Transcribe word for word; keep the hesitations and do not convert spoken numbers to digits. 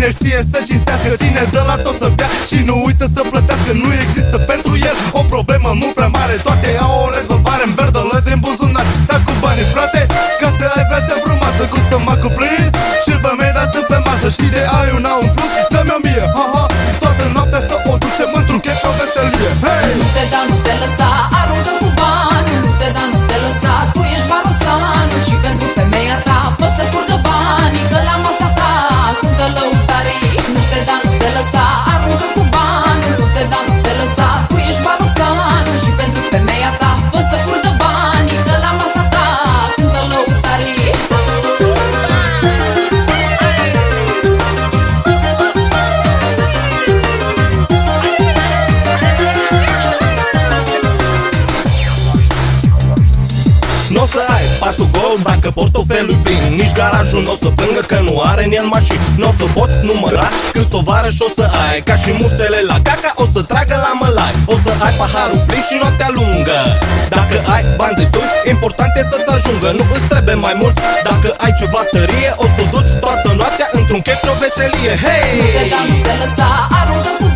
Cine știe să cinstească, cine dă la tot să bea și nu uită să plătească. Nu există pentru el o problemă mult prea mare, toate au o rezolvare în verdălă din buzunar. Ți-ar cu banii, frate, ca să ai viața frumoasă, cu stomacul plin și femeia să pe masă. Știi de ai una un plus, dă-mi o mie, ha-ha. Toată noaptea să o ducem într-un chef și o veselie. Hei! Nu te da, nu te lăsa, aruncă cu bani. Nu te da, nu te lăsa, tu ești barosan. Și pentru femeia ta fă să curgă banii, că la masa ta cântă lăutarii. Nu te da, nu te lăsa, aruncă cu bani. Nu te da, nu te lăsa, tu ești barosan. Și pentru femeia ta fă să curgă banii, că la masa ta cântă lăutarii. N-o să ai patul gol dacă portofelul plin, nici garajul n-o să plângă că nu are în el mașini. N-o să poți număra când tovarăși o să ai, ca și muștele la caca o să tragă la mălai. O să ai paharul plin și noaptea lungă. Dacă ai bani destui, important e să-ți ajungă. Nu îți trebuie mai mult, dacă ai ceva tărie, o să duci toată noaptea într-un chef și o veselie. Hei! Nu te da, nu te lăsa, aruncă cu